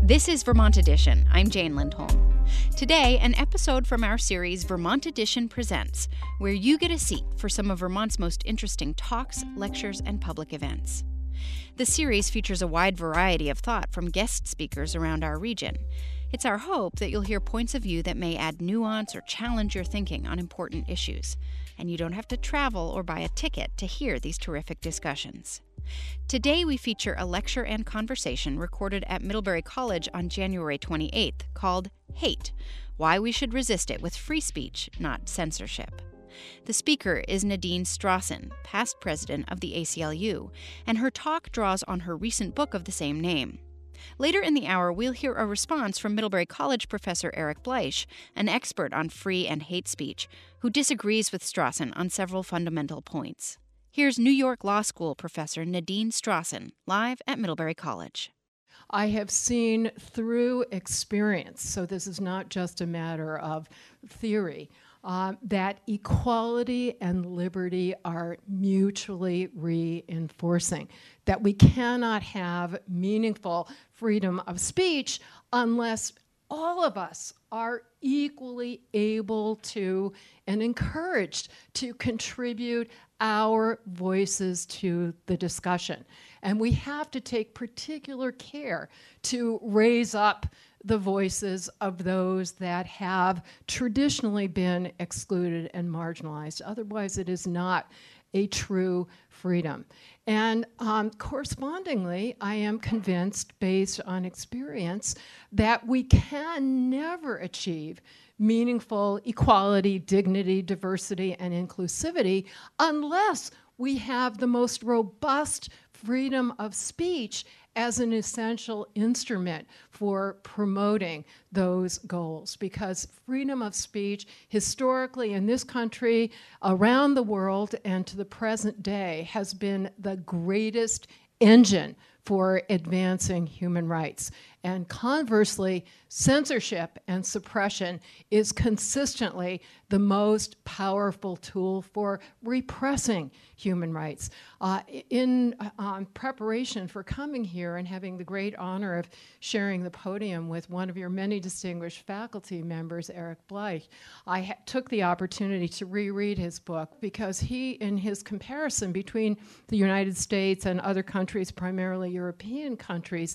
This is Vermont Edition. I'm Jane Lindholm. Today, an episode from our series Vermont Edition Presents, where you get a seat for some of Vermont's most interesting talks, lectures, and public events. The series features a wide variety of thought from guest speakers around our region. It's our hope that you'll hear points of view that may add nuance or challenge your thinking on important issues. And you don't have to travel or buy a ticket to hear these terrific discussions. Today we feature a lecture and conversation recorded at Middlebury College on January 28th called Hate: Why We Should Resist It with Free Speech, Not Censorship. The speaker is Nadine Strossen, past president of the ACLU, and her talk draws on her recent book of the same name. Later in the hour, we'll hear a response from Middlebury College professor Eric Bleich, an expert on free and hate speech, who disagrees with Strossen on several fundamental points. Here's New York Law School professor Nadine Strossen, live at Middlebury College. I have seen through experience, so this is not just a matter of theory, that equality and liberty are mutually reinforcing, that we cannot have meaningful freedom of speech unless all of us are equally able to and encouraged to contribute our voices to the discussion. And we have to take particular care to raise up the voices of those that have traditionally been excluded and marginalized. Otherwise, it is not a true freedom. And correspondingly, I am convinced, based on experience, that we can never achieve meaningful equality, dignity, diversity, and inclusivity unless we have the most robust freedom of speech as an essential instrument for promoting those goals. Because freedom of speech, historically in this country, around the world, and to the present day, has been the greatest engine for advancing human rights. And conversely, censorship and suppression is consistently the most powerful tool for repressing human rights. In preparation for coming here and having the great honor of sharing the podium with one of your many distinguished faculty members, Eric Bleich, I took the opportunity to reread his book because he, in his comparison between the United States and other countries, primarily European countries,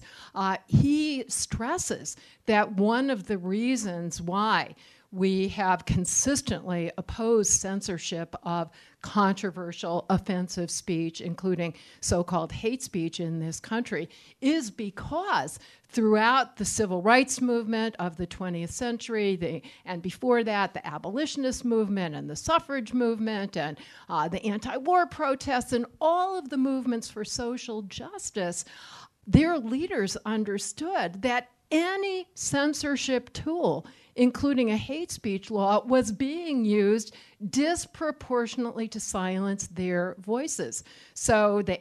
he stresses that one of the reasons why we have consistently opposed censorship of controversial, offensive speech, including so-called hate speech in this country, is because throughout the civil rights movement of the 20th century, and before that, the abolitionist movement and the suffrage movement and the anti-war protests and all of the movements for social justice, their leaders understood that any censorship tool, including a hate speech law, was being used disproportionately to silence their voices. So the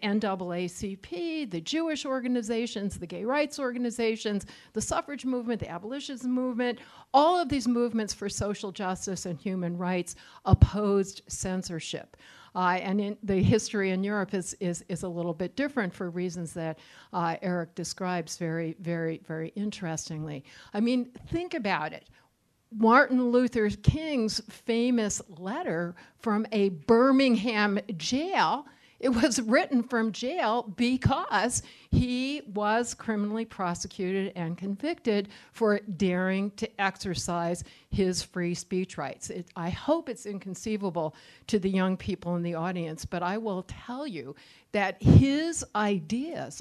NAACP, the Jewish organizations, the gay rights organizations, the suffrage movement, the abolitionist movement, all of these movements for social justice and human rights opposed censorship. And in the history in Europe is a little bit different for reasons that Eric describes very, very, very interestingly. I mean, think about it. Martin Luther King's famous letter from a Birmingham jail, it was written from jail because he was criminally prosecuted and convicted for daring to exercise his free speech rights. I hope it's inconceivable to the young people in the audience, but I will tell you that his ideas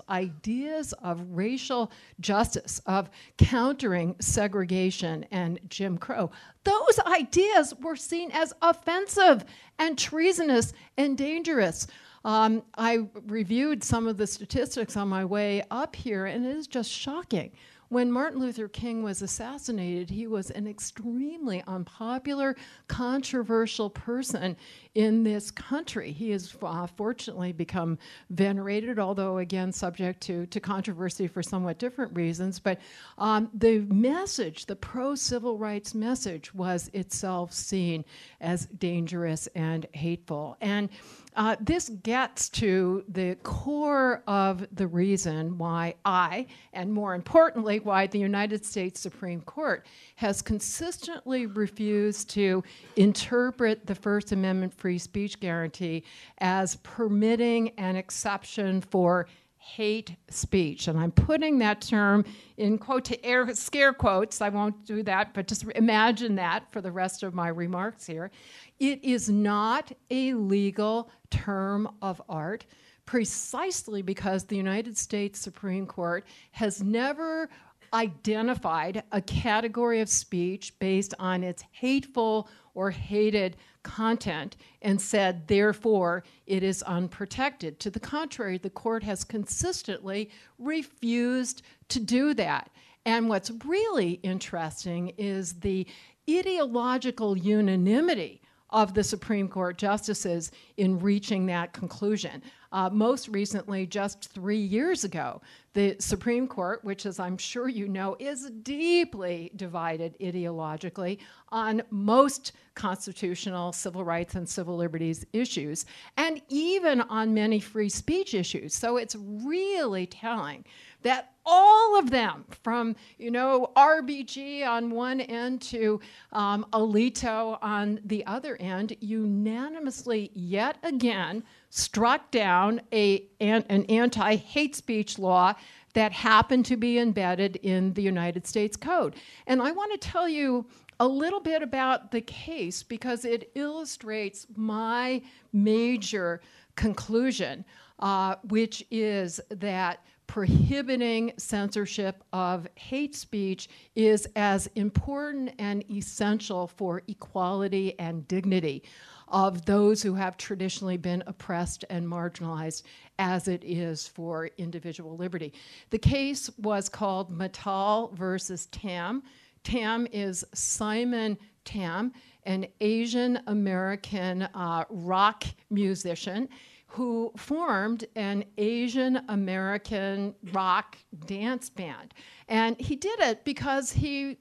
of racial justice, of countering segregation and Jim Crow, those ideas were seen as offensive and treasonous and dangerous. I reviewed some of the statistics on my way up here, and it is just shocking. When Martin Luther King was assassinated, he was an extremely unpopular, controversial person in this country. He has fortunately become venerated, although again subject to controversy for somewhat different reasons. But the message, the pro-civil rights message, was itself seen as dangerous and hateful. And this gets to the core of the reason why and more importantly, why the United States Supreme Court has consistently refused to interpret the First Amendment free speech guarantee as permitting an exception for hate speech. And I'm putting that term in scare quotes. I won't do that, but just imagine that for the rest of my remarks here. It is not a legal term of art, precisely because the United States Supreme Court has never identified a category of speech based on its hateful or hated content and said, therefore, it is unprotected. To the contrary, the court has consistently refused to do that. And what's really interesting is the ideological unanimity of the Supreme Court justices in reaching that conclusion. Most recently, just 3 years ago, the Supreme Court, which, as I'm sure you know, is deeply divided ideologically on most constitutional civil rights and civil liberties issues, and even on many free speech issues. So it's really telling that all of them, from RBG on one end to Alito on the other end, unanimously yet again struck down an anti-hate speech law that happened to be embedded in the United States Code. And I want to tell you a little bit about the case because it illustrates my major conclusion, which is that prohibiting censorship of hate speech is as important and essential for equality and dignity of those who have traditionally been oppressed and marginalized as it is for individual liberty. The case was called Mittal versus Tam. Tam is Simon Tam, an Asian American rock musician who formed an Asian American rock dance band. And he did it because he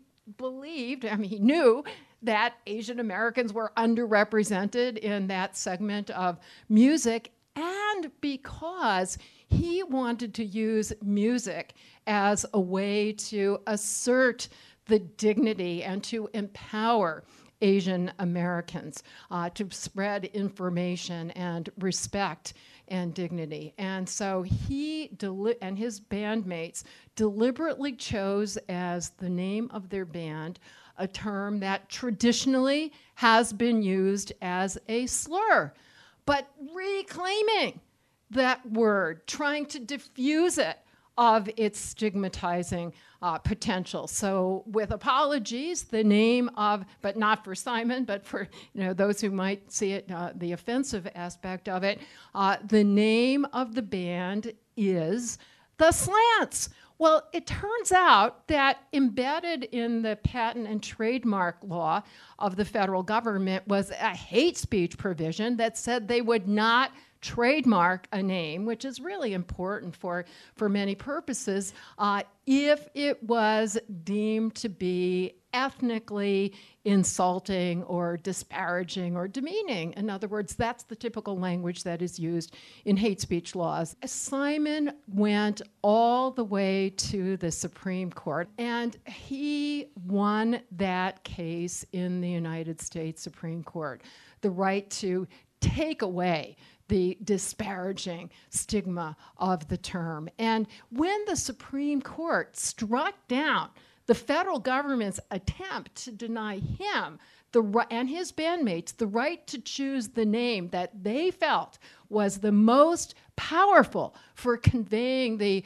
he knew that Asian Americans were underrepresented in that segment of music, and because he wanted to use music as a way to assert the dignity and to empower Asian Americans, to spread information and respect and dignity. And so he and his bandmates deliberately chose as the name of their band a term that traditionally has been used as a slur, but reclaiming that word, trying to diffuse it of its stigmatizing potential. So with apologies, the name of, but not for Simon, but for those who might see it, the offensive aspect of it, the name of the band is The Slants. Well, it turns out that embedded in the patent and trademark law of the federal government was a hate speech provision that said they would not trademark a name, which is really important for many purposes, if it was deemed to be ethnically insulting or disparaging or demeaning. In other words, that's the typical language that is used in hate speech laws. Simon went all the way to the Supreme Court, and he won that case in the United States Supreme Court, the right to take away the disparaging stigma of the term. And when the Supreme Court struck down the federal government's attempt to deny him and his bandmates the right to choose the name that they felt was the most powerful for conveying the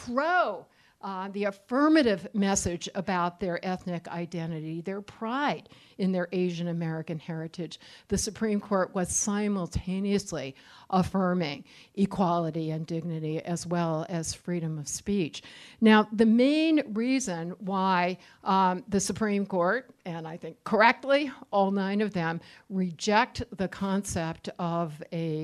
affirmative message about their ethnic identity, their pride in their Asian American heritage, the Supreme Court was simultaneously affirming equality and dignity as well as freedom of speech. Now, the main reason why the Supreme Court, and I think correctly, all 9 of them, reject the concept of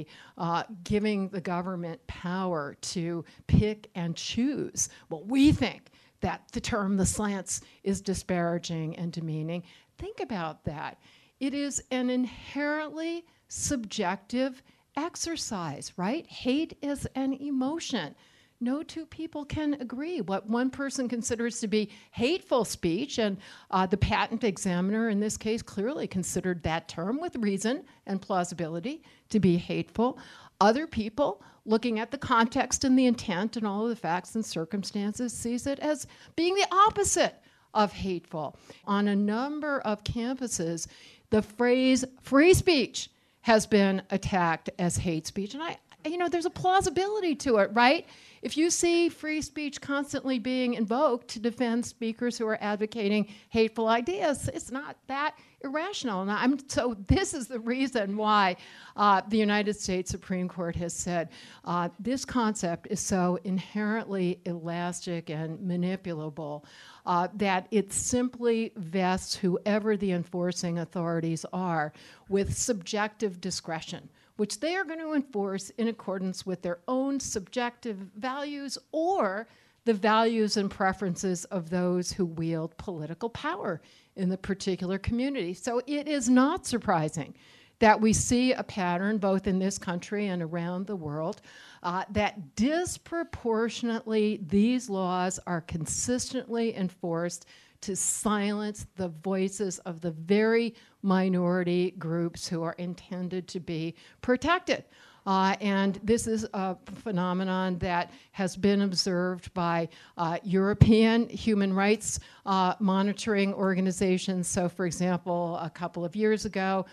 giving the government power to pick and choose. Well, we think that the term the slants is disparaging and demeaning. Think about that. It is an inherently subjective exercise, right? Hate is an emotion. No two people can agree what one person considers to be hateful speech, and the patent examiner in this case clearly considered that term with reason and plausibility to be hateful. Other people, looking at the context and the intent and all of the facts and circumstances, sees it as being the opposite of hateful. On a number of campuses, the phrase free speech has been attacked as hate speech. And there's a plausibility to it, right? If you see free speech constantly being invoked to defend speakers who are advocating hateful ideas, it's not that irrational. So this is the reason why the United States Supreme Court has said this concept is so inherently elastic and manipulable that it simply vests whoever the enforcing authorities are with subjective discretion, which they are going to enforce in accordance with their own subjective values or the values and preferences of those who wield political power in the particular community. So it is not surprising that we see a pattern both in this country and around the world that disproportionately these laws are consistently enforced to silence the voices of the very minority groups who are intended to be protected. And this is a phenomenon that has been observed by European human rights monitoring organizations. So, for example, a couple of years ago,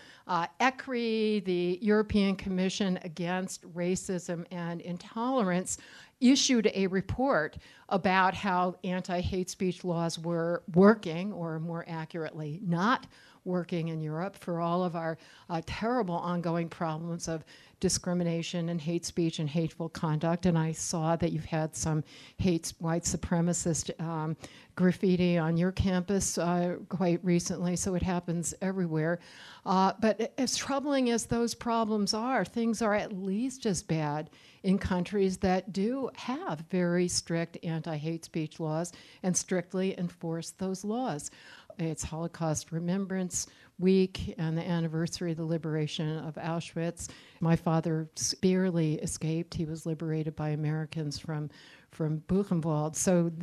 ECRI, the European Commission Against Racism and Intolerance, issued a report about how anti-hate speech laws were working, or more accurately, not working in Europe for all of our terrible ongoing problems of discrimination and hate speech and hateful conduct. And I saw that you've had some white supremacist graffiti on your campus quite recently, so it happens everywhere. But as troubling as those problems are, things are at least as bad in countries that do have very strict anti-hate speech laws and strictly enforce those laws. It's Holocaust Remembrance Week and the anniversary of the liberation of Auschwitz. My father barely escaped. He was liberated by Americans from Buchenwald. So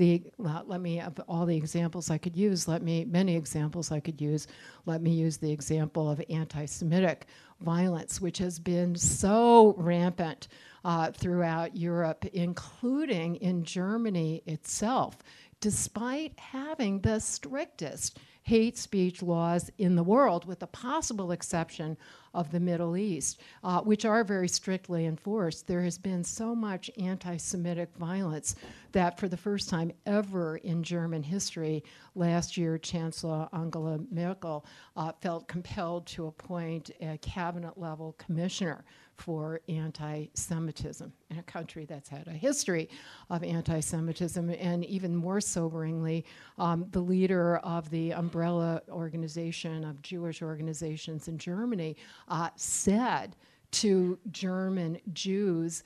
of all the examples I could use, many examples I could use, let me use the example of anti-Semitic violence, which has been so rampant throughout Europe, including in Germany itself, despite having the strictest hate speech laws in the world, with the possible exception of the Middle East, which are very strictly enforced. There has been so much anti-Semitic violence that for the first time ever in German history, last year Chancellor Angela Merkel felt compelled to appoint a cabinet-level commissioner for anti-Semitism in a country that's had a history of anti-Semitism. And even more soberingly, the leader of the umbrella organization of Jewish organizations in Germany said to German Jews,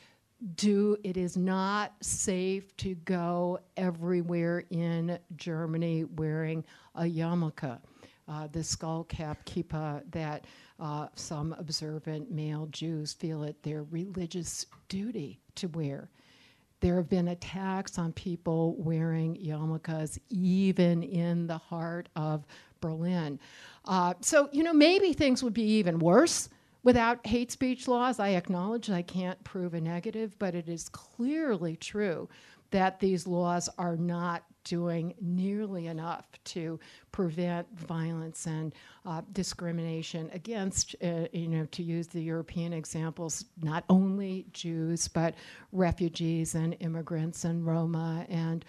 it is not safe to go everywhere in Germany wearing a yarmulke, the skull cap kippah that some observant male Jews feel it their religious duty to wear. There have been attacks on people wearing yarmulkes even in the heart of Berlin. So, maybe things would be even worse without hate speech laws. I acknowledge I can't prove a negative, but it is clearly true that these laws are not doing nearly enough to prevent violence and discrimination against, to use the European examples, not only Jews, but refugees and immigrants and Roma and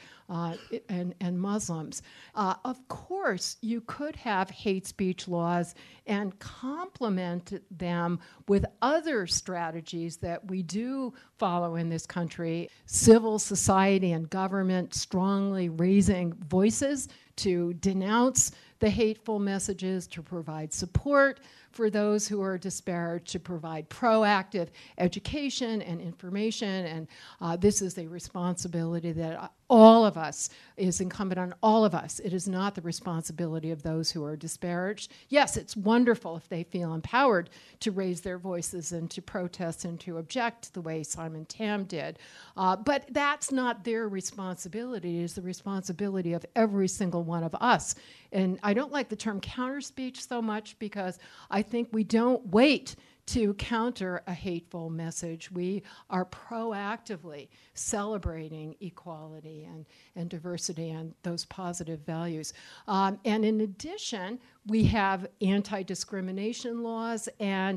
Muslims. Of course, you could have hate speech laws and complement them with other strategies that we do follow in this country. Civil society and government strongly raising voices to denounce the hateful messages, to provide support for those who are disparaged, to provide proactive education and information. And this is a responsibility that all of us is incumbent on all of us. It is not the responsibility of those who are disparaged. Yes, it's wonderful if they feel empowered to raise their voices and to protest and to object the way Simon Tam did. But that's not their responsibility. It is the responsibility of every single one of us. And I don't like the term counter speech so much because I think we don't wait to counter a hateful message. We are proactively celebrating equality and diversity and those positive values. And in addition, we have anti-discrimination laws and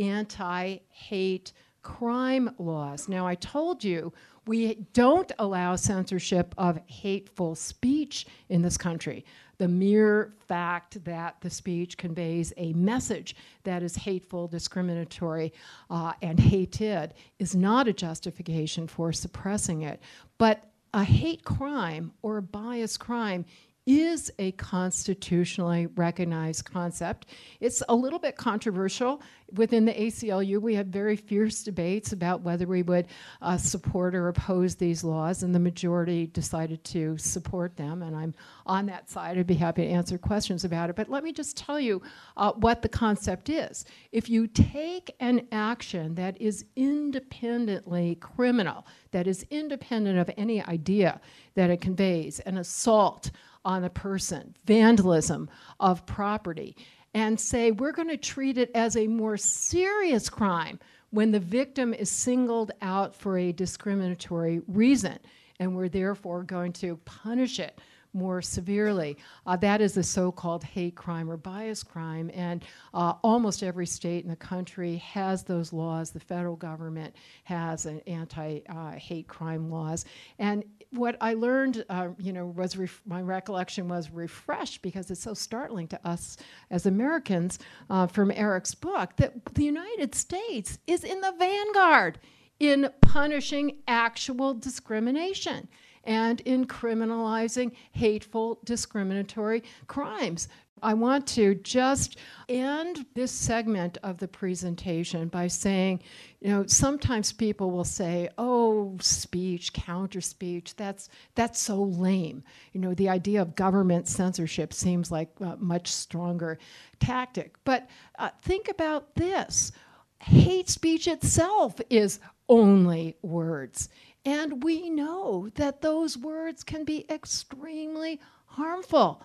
anti-hate crime laws. Now, I told you we don't allow censorship of hateful speech in this country. The mere fact that the speech conveys a message that is hateful, discriminatory, and hated is not a justification for suppressing it. But a hate crime or a bias crime is a constitutionally recognized concept. It's a little bit controversial. Within the ACLU, we had very fierce debates about whether we would support or oppose these laws, and the majority decided to support them, and I'm on that side. I'd be happy to answer questions about it. But let me just tell you what the concept is. If you take an action that is independently criminal, that is independent of any idea that it conveys, an assault on a person, vandalism of property, and say we're going to treat it as a more serious crime when the victim is singled out for a discriminatory reason, and we're therefore going to punish it more severely. That is the so-called hate crime or bias crime, and almost every state in the country has those laws. The federal government has an anti-hate crime laws. And what I learned, was my recollection was refreshed because it's so startling to us as Americans from Eric's book that the United States is in the vanguard in punishing actual discrimination and in criminalizing hateful, discriminatory crimes. I want to just end this segment of the presentation by saying, sometimes people will say, oh, speech, counter speech, that's so lame. The idea of government censorship seems like a much stronger tactic. But think about this. Hate speech itself is only words. And we know that those words can be extremely harmful.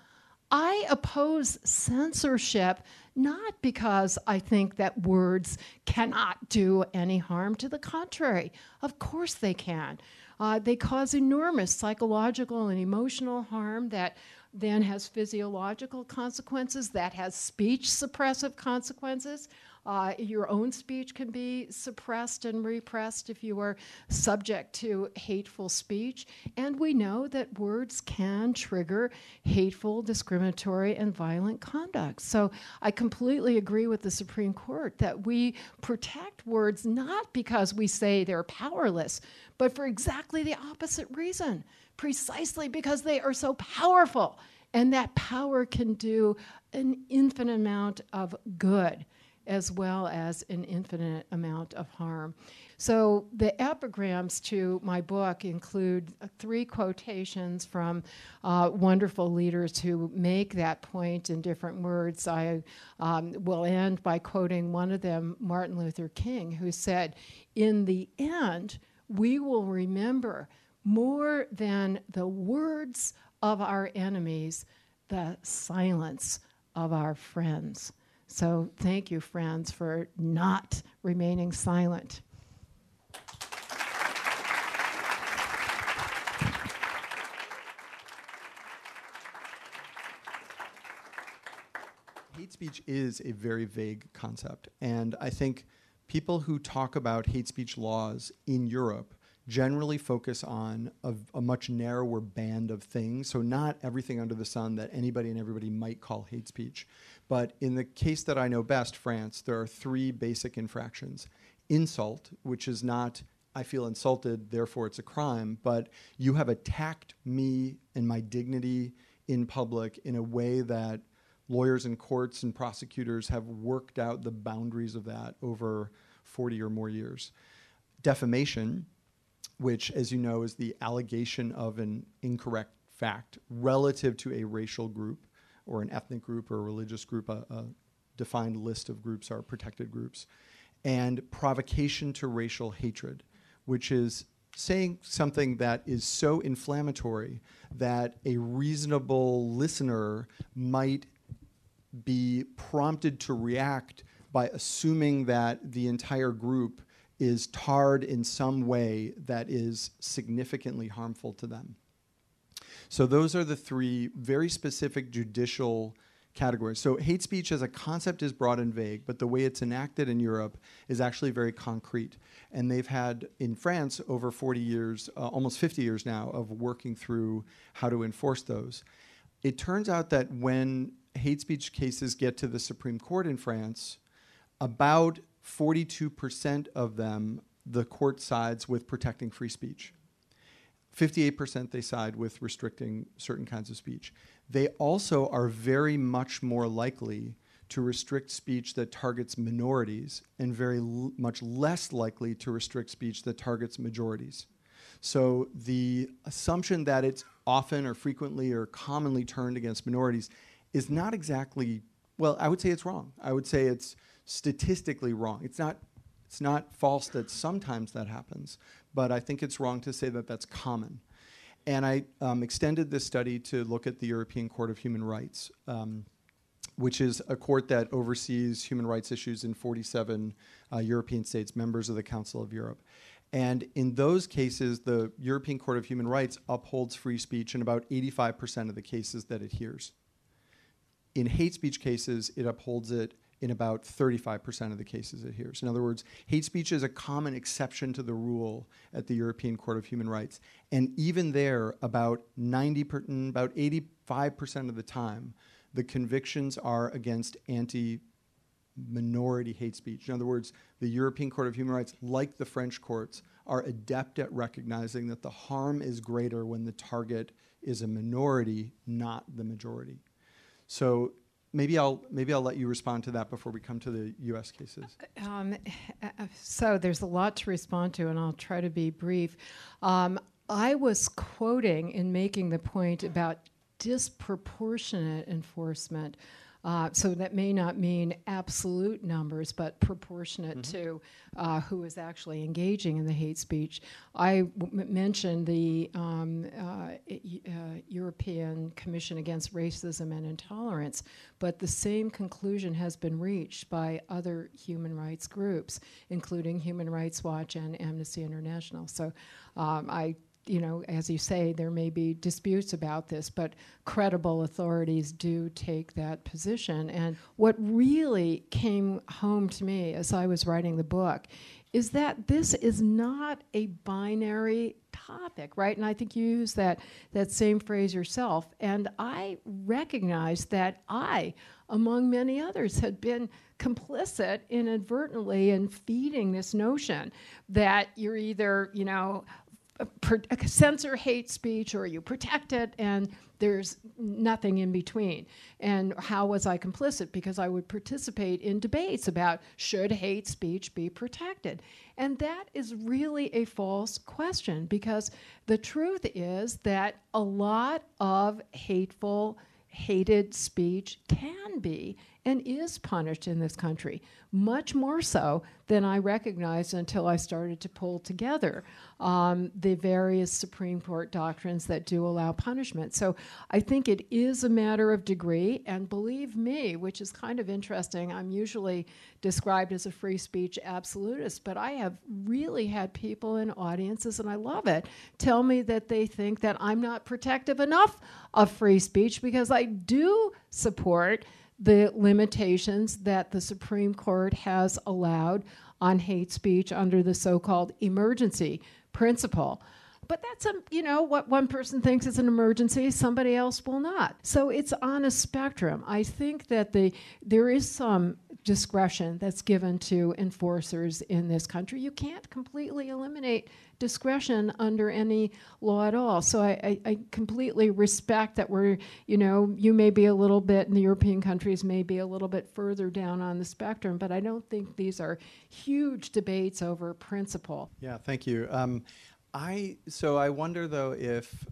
I oppose censorship not because I think that words cannot do any harm. To the contrary, of course they can. They cause enormous psychological and emotional harm that then has physiological consequences, that has speech suppressive consequences. Your own speech can be suppressed and repressed if you are subject to hateful speech. And we know that words can trigger hateful, discriminatory, and violent conduct. So I completely agree with the Supreme Court that we protect words not because we say they're powerless, but for exactly the opposite reason, precisely because they are so powerful. And that power can do an infinite amount of good, as well as an infinite amount of harm. So the epigrams to my book include 3 quotations from wonderful leaders who make that point in different words. I will end by quoting one of them, Martin Luther King, who said, "In the end, we will remember more than the words of our enemies, the silence of our friends." So thank you, friends, for not remaining silent. speech is a very vague concept. And I think people who talk about hate speech laws in Europe generally focus on a much narrower band of things, so not everything under the sun that anybody and everybody might call hate speech. But in the case that I know best, France, there are 3 basic infractions. Insult, which is not, I feel insulted, therefore it's a crime, but you have attacked me and my dignity in public in a way that lawyers and courts and prosecutors have worked out the boundaries of that over 40 or more years. Defamation, which, as you know, is the allegation of an incorrect fact relative to a racial group or an ethnic group or a religious group. A defined list of groups are protected groups. And provocation to racial hatred, which is saying something that is so inflammatory that a reasonable listener might be prompted to react by assuming that the entire group is tarred in some way that is significantly harmful to them. So those are the 3 very specific judicial categories. So hate speech as a concept is broad and vague, but the way it's enacted in Europe is actually very concrete. And they've had, in France, over 40 years, almost 50 years now, of working through how to enforce those. It turns out that when hate speech cases get to the Supreme Court in France, about 42% of them, the court sides with protecting free speech. 58% they side with restricting certain kinds of speech. They also are very much more likely to restrict speech that targets minorities and very much less likely to restrict speech that targets majorities. So the assumption that it's often or frequently or commonly turned against minorities is not exactly, well, I would say it's wrong. I would say it's statistically wrong. It's not false that sometimes that happens, but I think it's wrong to say that that's common. And I extended this study to look at the European Court of Human Rights, which is a court that oversees human rights issues in 47 European states, members of the Council of Europe. And in those cases, the European Court of Human Rights upholds free speech in about 85% of the cases that it hears. In hate speech cases, it upholds it in about 35% of the cases it hears. In other words, hate speech is a common exception to the rule at the European Court of Human Rights. And even there, about 85% of the time, the convictions are against anti-minority hate speech. In other words, the European Court of Human Rights, like the French courts, are adept at recognizing that the harm is greater when the target is a minority, not the majority. So maybe I'll let you respond to that before we come to the U.S. cases. So there's a lot to respond to, and I'll try to be brief. I was quoting in making the point about disproportionate enforcement. So that may not mean absolute numbers, but proportionate to who is actually engaging in the hate speech. I mentioned the European Commission Against Racism and Intolerance, but the same conclusion has been reached by other human rights groups, including Human Rights Watch and Amnesty International. So as you say, there may be disputes about this, but credible authorities do take that position. And what really came home to me as I was writing the book is that this is not a binary topic, right? And I think you used that same phrase yourself. And I recognized that I, among many others, had been complicit inadvertently in feeding this notion that you're either, censor hate speech or you protect it, and there's nothing in between. And how was I complicit? Because I would participate in debates about should hate speech be protected. And that is really a false question, because the truth is that a lot of hated speech can be and is punished in this country, much more so than I recognized until I started to pull together the various Supreme Court doctrines that do allow punishment. So I think it is a matter of degree, and believe me, which is kind of interesting, I'm usually described as a free speech absolutist, but I have really had people in audiences, and I love it, tell me that they think that I'm not protective enough of free speech because I do support the limitations that the Supreme Court has allowed on hate speech under the so-called emergency principle. But that's what one person thinks is an emergency, somebody else will not. So it's on a spectrum. I think that there is some discretion that's given to enforcers in this country. You can't completely eliminate discretion under any law at all. So I completely respect that you may be a little bit, in the European countries, may be a little bit further down on the spectrum, but I don't think these are huge debates over principle. Yeah, thank you. I wonder though if,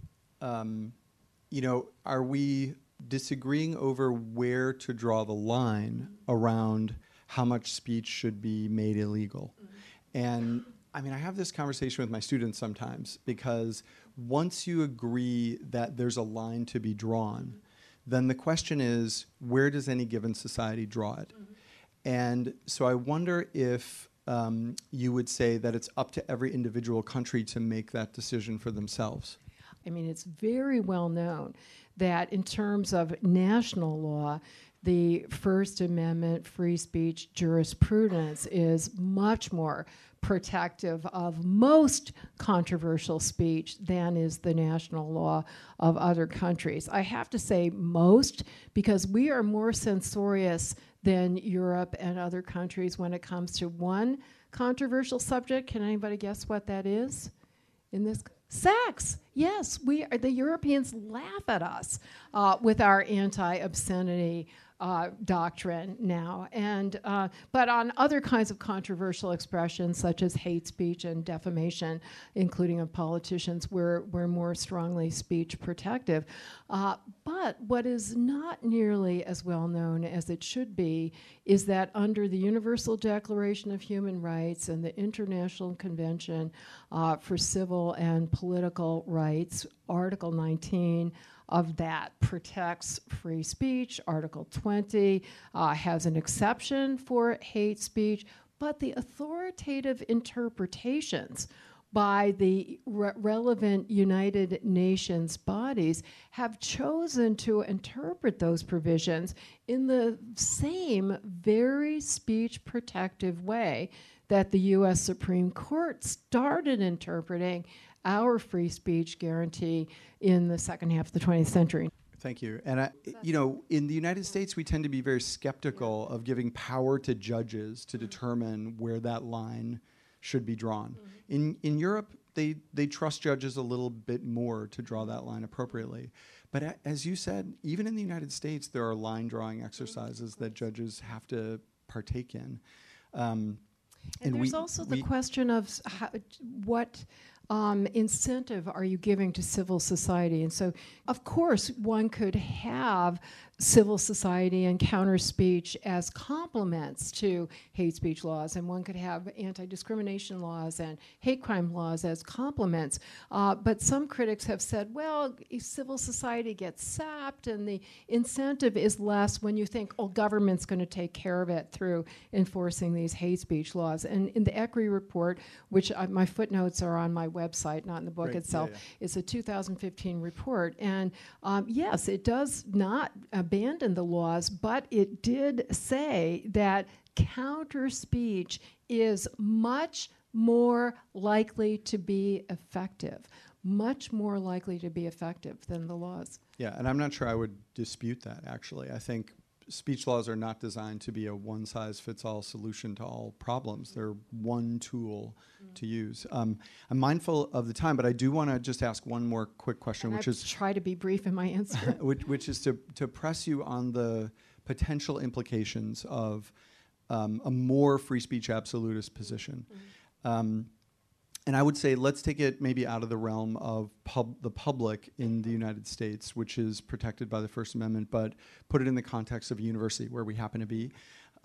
are we disagreeing over where to draw the line around how much speech should be made illegal? And I have this conversation with my students sometimes, because once you agree that there's a line to be drawn, then the question is, where does any given society draw it? And so I wonder if you would say that it's up to every individual country to make that decision for themselves. It's very well known that in terms of national law, the First Amendment free speech jurisprudence is much more protective of most controversial speech than is the national law of other countries. I have to say most, because we are more censorious than Europe and other countries when it comes to one controversial subject. Can anybody guess what that is? In this sex. Yes, the Europeans laugh at us with our anti-obscenity doctrine now, but on other kinds of controversial expressions such as hate speech and defamation, including of politicians, we're more strongly speech protective. But what is not nearly as well known as it should be is that under the Universal Declaration of Human Rights and the International Convention for Civil and Political Rights, Article 19 of that protects free speech. Article 20 has an exception for hate speech, but the authoritative interpretations by the relevant United Nations bodies have chosen to interpret those provisions in the same very speech protective way that the U.S. Supreme Court started interpreting our free speech guarantee in the second half of the 20th century. Thank you. And, in the United States, we tend to be very skeptical of giving power to judges to determine where that line should be drawn. In Europe, they trust judges a little bit more to draw that line appropriately. But as you said, even in the United States, there are line drawing exercises that judges have to partake in. And there's also the question of what incentive are you giving to civil society? And so, of course, one could have civil society and counter speech as complements to hate speech laws, and one could have anti-discrimination laws and hate crime laws as complements. But some critics have said, well, civil society gets sapped and the incentive is less when you think, government's going to take care of it through enforcing these hate speech laws. And in the ECRI report, which my footnotes are on my website, not in the book itself, it's a 2015 report. And yes, it does not abandon the laws, but it did say that counter speech is much more likely to be effective, much more likely to be effective than the laws. Yeah, and I'm not sure I would dispute that, actually. I think speech laws are not designed to be a one-size-fits-all solution to all problems. They're one tool to use. I'm mindful of the time, but I do want to just ask one more quick question, which is try to be brief in my answer, which is to press you on the potential implications of a more free speech absolutist position. And I would say let's take it maybe out of the realm of the public in the United States, which is protected by the First Amendment, but put it in the context of a university where we happen to be.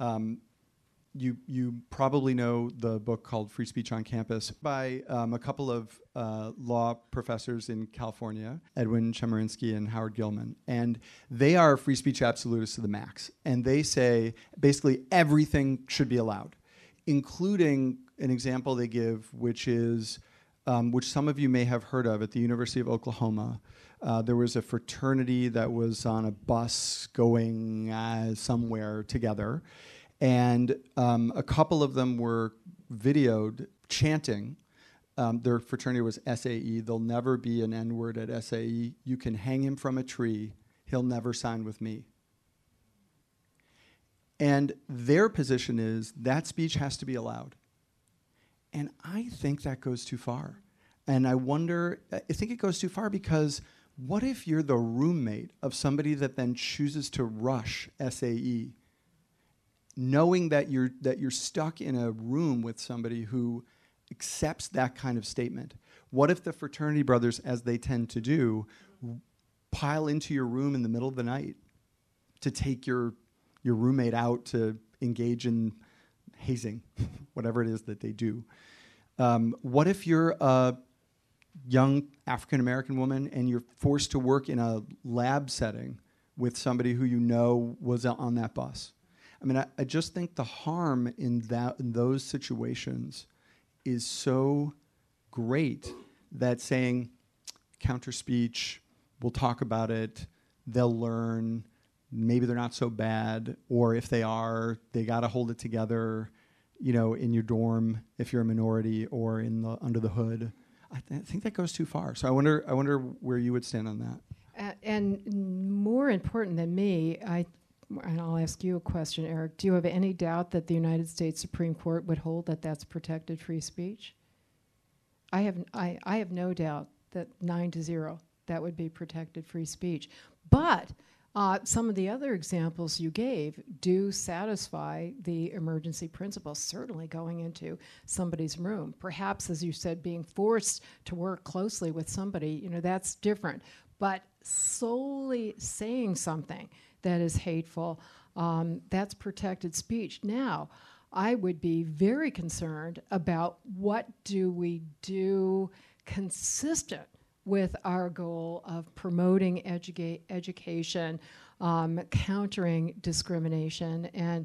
You probably know the book called Free Speech on Campus by a couple of law professors in California, Edwin Chemerinsky and Howard Gilman. And they are free speech absolutists to the max. And they say basically everything should be allowed, including an example they give, which is which some of you may have heard of at the University of Oklahoma. There was a fraternity that was on a bus going somewhere together, and a couple of them were videoed chanting. Their fraternity was SAE. There'll never be an N-word at SAE. You can hang him from a tree. He'll never sign with me. And their position is that speech has to be allowed. And I think that goes too far. And I think it goes too far because what if you're the roommate of somebody that then chooses to rush SAE, knowing that you're stuck in a room with somebody who accepts that kind of statement? What if the fraternity brothers, as they tend to do, pile into your room in the middle of the night to take your roommate out to engage in hazing, whatever it is that they do? What if you're a young African-American woman and you're forced to work in a lab setting with somebody who you know was on that bus? I mean, I just think the harm in those situations is so great that saying counter speech, we'll talk about it, they'll learn, maybe they're not so bad, or if they are, they got to hold it together, in your dorm if you're a minority or under the hood. I think that goes too far. So I wonder where you would stand on that. And more important than me, and I'll ask you a question, Eric. Do you have any doubt that the United States Supreme Court would hold that that's protected free speech? I have no doubt that 9-0 that would be protected free speech. But some of the other examples you gave do satisfy the emergency principle, certainly going into somebody's room. Perhaps, as you said, being forced to work closely with somebody, that's different. But solely saying something that is hateful, that's protected speech. Now, I would be very concerned about what do we do consistent with our goal of promoting education, countering discrimination. And,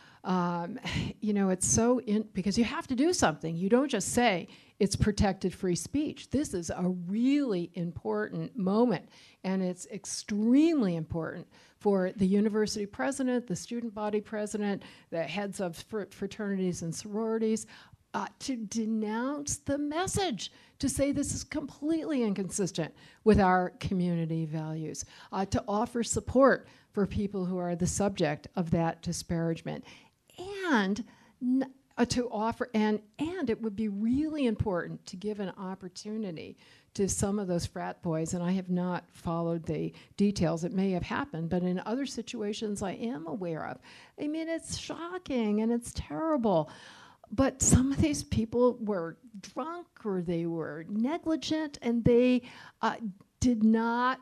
it's so because you have to do something. You don't just say it's protected free speech. This is a really important moment, and it's extremely important for the university president, the student body president, the heads of fraternities and sororities, to denounce the message, to say this is completely inconsistent with our community values, to offer support for people who are the subject of that disparagement, and to offer, and it would be really important to give an opportunity to some of those frat boys, and I have not followed the details. It may have happened, but in other situations I am aware of. I mean, it's shocking and it's terrible. But some of these people were drunk or they were negligent, and they did not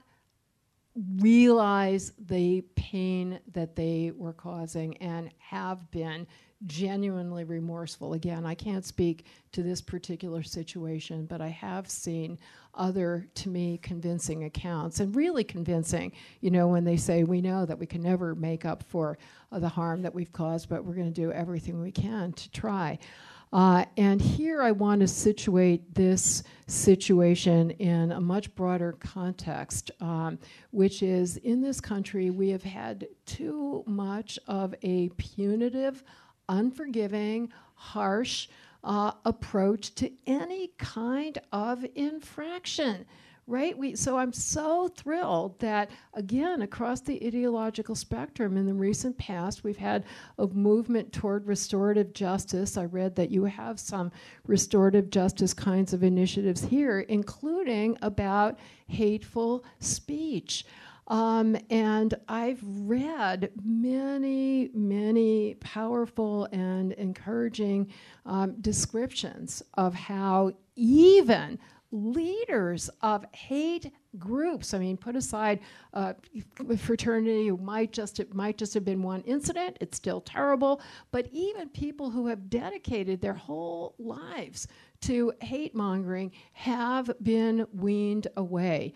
realize the pain that they were causing and have been genuinely remorseful. Again, I can't speak to this particular situation, but I have seen other, to me, convincing accounts, and really convincing, when they say, we know that we can never make up for the harm that we've caused, but we're going to do everything we can to try. And here I want to situate this situation in a much broader context, which is, in this country, we have had too much of a punitive, unforgiving, harsh approach to any kind of infraction, right? So I'm so thrilled that, again, across the ideological spectrum in the recent past, we've had a movement toward restorative justice. I read that you have some restorative justice kinds of initiatives here, including about hateful speech. And I've read many, many powerful and encouraging descriptions of how even leaders of hate groups, put aside fraternity, it might just have been one incident, it's still terrible, but even people who have dedicated their whole lives to hate mongering have been weaned away.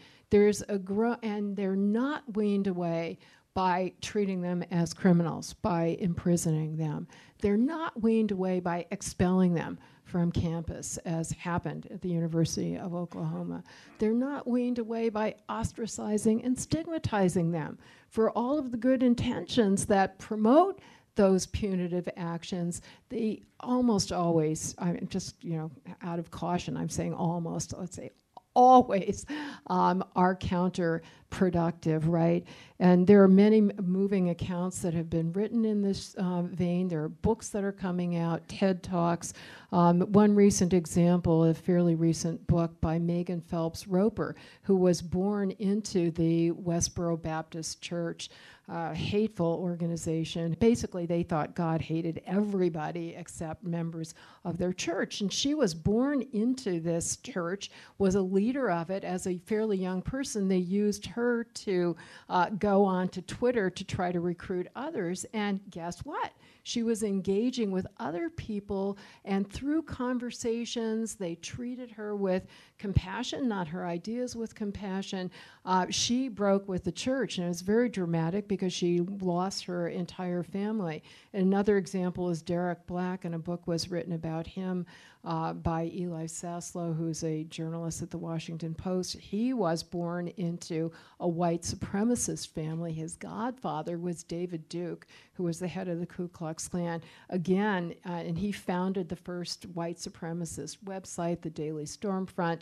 And they're not weaned away by treating them as criminals, by imprisoning them. They're not weaned away by expelling them from campus, as happened at the University of Oklahoma. They're not weaned away by ostracizing and stigmatizing them for all of the good intentions that promote those punitive actions. They almost always, I'm just, out of caution, I'm saying almost, let's say always, are counterproductive, right? And there are many moving accounts that have been written in this vein. There are books that are coming out, TED Talks. One recent example, a fairly recent book by Megan Phelps Roper, who was born into the Westboro Baptist Church, hateful organization. Basically, they thought God hated everybody except members of their church. And she was born into this church, was a leader of it as a fairly young person. They used her to go on to Twitter to try to recruit others. And guess what? She was engaging with other people, and through conversations, they treated her with compassion, not her ideas with compassion. She broke with the church, and it was very dramatic because she lost her entire family. And another example is Derek Black, and a book was written about him by Eli Saslow, who's a journalist at the Washington Post. He was born into a white supremacist family. His godfather was David Duke, who was the head of the Ku Klux Klan. Again, and he founded the first white supremacist website, the Daily Stormfront.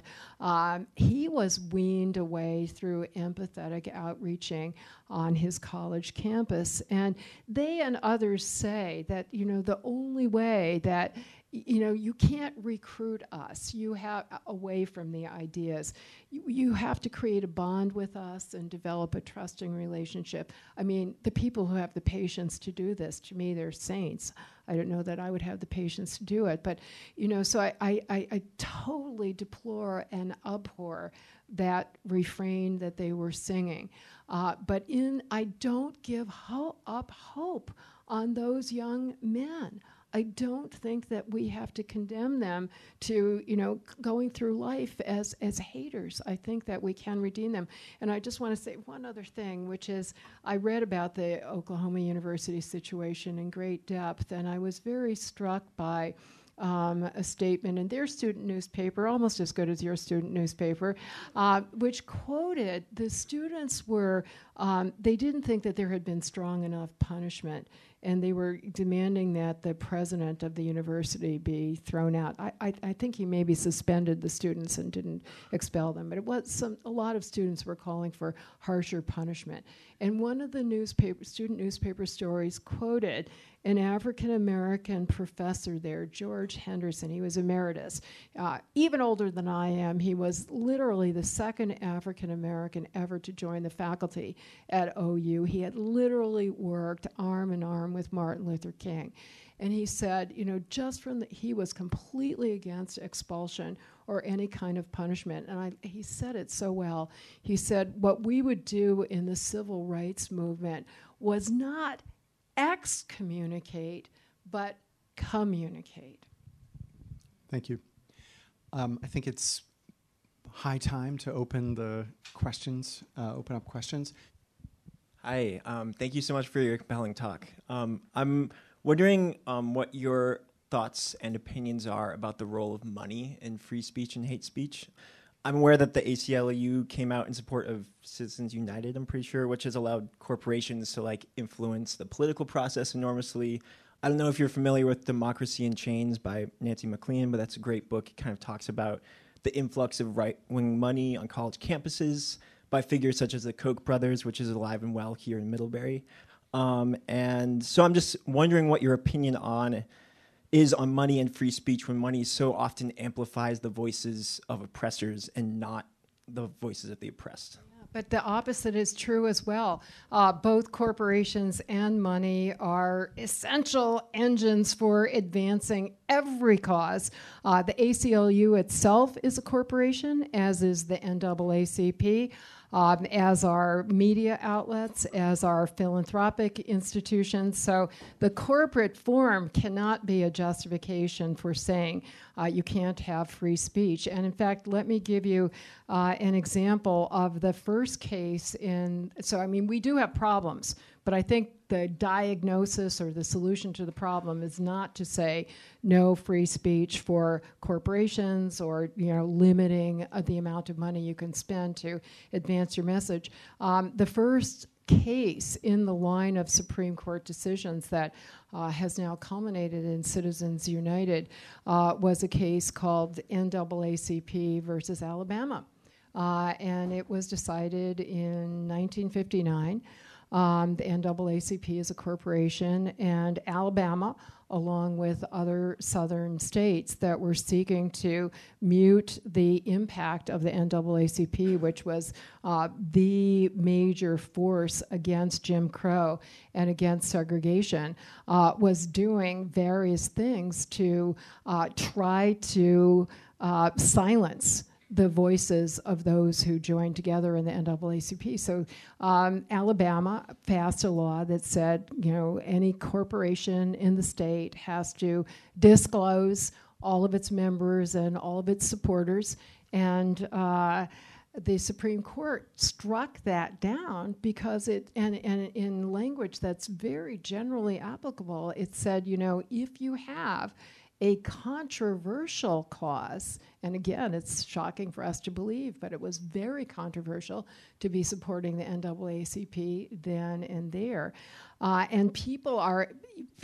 He was weaned away through empathetic outreaching on his college campus. And they and others say that, the only way that you can't recruit us. You have away from the ideas. You have to create a bond with us and develop a trusting relationship. I mean, the people who have the patience to do this, to me, they're saints. I don't know that I would have the patience to do it, but so I totally deplore and abhor that refrain that they were singing. But I don't give up hope on those young men. I don't think that we have to condemn them to, going through life as haters. I think that we can redeem them. And I just want to say one other thing, which is I read about the Oklahoma University situation in great depth, and I was very struck by a statement in their student newspaper, almost as good as your student newspaper, which quoted the students were, they didn't think that there had been strong enough punishment, and they were demanding that the president of the university be thrown out. I think he maybe suspended the students and didn't expel them, but it was a lot of students were calling for harsher punishment. And one of the student newspaper stories quoted an African-American professor there, George Henderson. He was emeritus. Even older than I am, he was literally the second African-American ever to join the faculty at OU. He had literally worked arm in arm with Martin Luther King. And he said, he was completely against expulsion or any kind of punishment. And he said it so well. He said, what we would do in the civil rights movement was not excommunicate, but communicate. Thank you. I think it's high time to open up questions. Hi, thank you so much for your compelling talk. I'm wondering what your thoughts and opinions are about the role of money in free speech and hate speech. I'm aware that the ACLU came out in support of Citizens United, I'm pretty sure, which has allowed corporations to influence the political process enormously. I don't know if you're familiar with Democracy in Chains by Nancy MacLean, but that's a great book. It kind of talks about the influx of right-wing money on college campuses by figures such as the Koch brothers, which is alive and well here in Middlebury. And so I'm just wondering what your opinion is on money and free speech when money so often amplifies the voices of oppressors and not the voices of the oppressed. But the opposite is true as well. Both corporations and money are essential engines for advancing every cause. The ACLU itself is a corporation, as is the NAACP. As our media outlets, as our philanthropic institutions. So the corporate form cannot be a justification for saying you can't have free speech. And in fact, let me give you an example of the first case we do have problems But I think the diagnosis or the solution to the problem is not to say no free speech for corporations or limiting the amount of money you can spend to advance your message. The first case in the line of Supreme Court decisions that has now culminated in Citizens United was a case called NAACP versus Alabama. And it was decided in 1959. The NAACP is a corporation, and Alabama, along with other southern states that were seeking to mute the impact of the NAACP, which was the major force against Jim Crow and against segregation, was doing various things to try to silence the voices of those who joined together in the NAACP. So Alabama passed a law that said, any corporation in the state has to disclose all of its members and all of its supporters. And the Supreme Court struck that down because and in language that's very generally applicable, it said, if you have a controversial cause, and again, it's shocking for us to believe, but it was very controversial to be supporting the NAACP then and there. And people are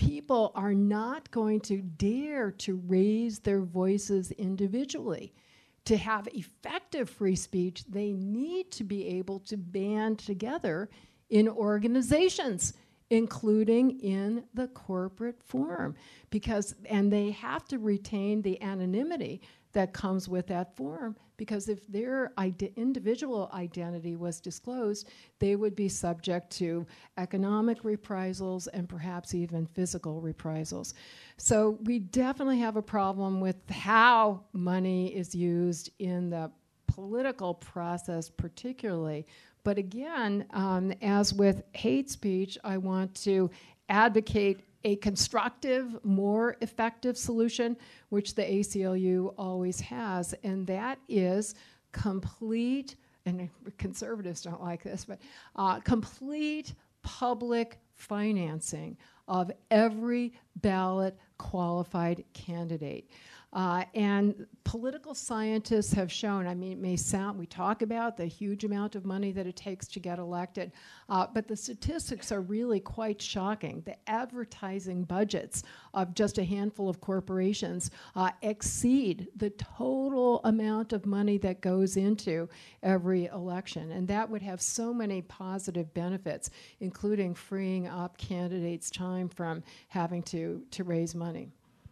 not going to dare to raise their voices individually. To have effective free speech, they need to be able to band together in organizations, including in the corporate form, and they have to retain the anonymity that comes with that form, because if their individual identity was disclosed, they would be subject to economic reprisals and perhaps even physical reprisals. So we definitely have a problem with how money is used in the political process particularly. But again, as with hate speech, I want to advocate a constructive, more effective solution, which the ACLU always has, and that is complete, and conservatives don't like this, but complete public financing of every ballot qualified candidate. And political scientists have shown, it may sound, we talk about the huge amount of money that it takes to get elected, but the statistics are really quite shocking. The advertising budgets of just a handful of corporations exceed the total amount of money that goes into every election. And that would have so many positive benefits, including freeing up candidates' time from having to raise money.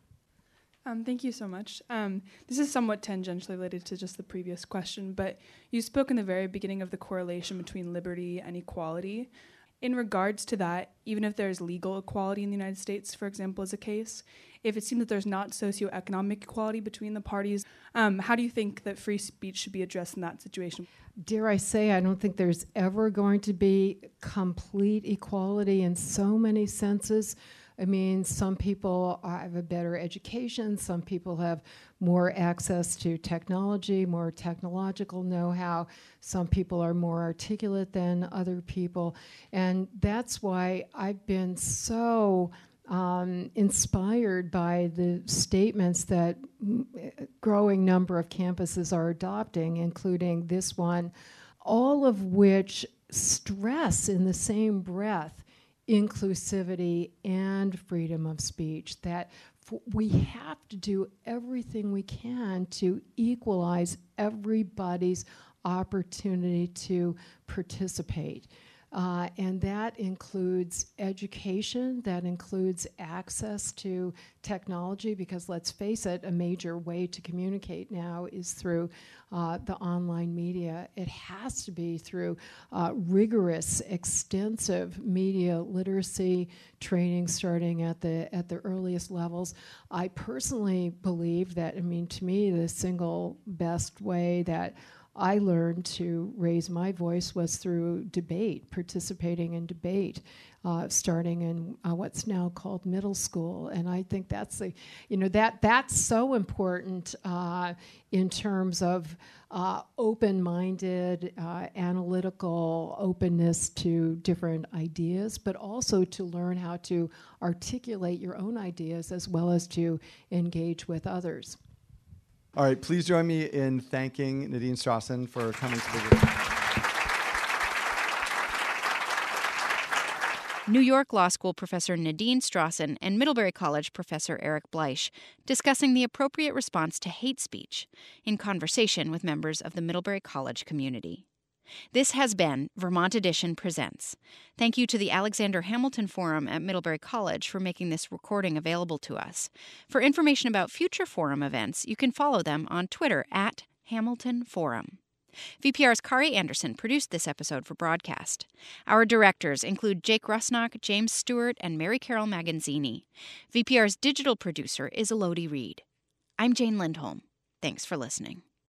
Thank you so much. This is somewhat tangentially related to just the previous question, but you spoke in the very beginning of the correlation between liberty and equality. In regards to that, even if there's legal equality in the United States, for example, as a case, if it seems that there's not socioeconomic equality between the parties, how do you think that free speech should be addressed in that situation? Dare I say, I don't think there's ever going to be complete equality in so many senses. Some people have a better education, some people have more access to technology, more technological know-how, some people are more articulate than other people, and that's why I've been so inspired by the statements that a growing number of campuses are adopting, including this one, all of which stress in the same breath inclusivity and freedom of speech, that we have to do everything we can to equalize everybody's opportunity to participate. And that includes education, that includes access to technology, because let's face it, a major way to communicate now is through the online media. It has to be through rigorous, extensive media literacy training starting at the earliest levels. I personally believe that, to me, the single best way that I learned to raise my voice was through debate, participating in debate, starting in what's now called middle school. And I think that's that's so important in terms of open-minded, analytical openness to different ideas, but also to learn how to articulate your own ideas as well as to engage with others. All right, please join me in thanking Nadine Strossen for coming to visit. New York Law School professor Nadine Strossen and Middlebury College professor Eric Bleich discussing the appropriate response to hate speech in conversation with members of the Middlebury College community. This has been Vermont Edition Presents. Thank you to the Alexander Hamilton Forum at Middlebury College for making this recording available to us. For information about future forum events, you can follow them on Twitter at Hamilton Forum. VPR's Kari Anderson produced this episode for broadcast. Our directors include Jake Rusnock, James Stewart, and Mary Carol Maganzini. VPR's digital producer is Elodie Reed. I'm Jane Lindholm. Thanks for listening.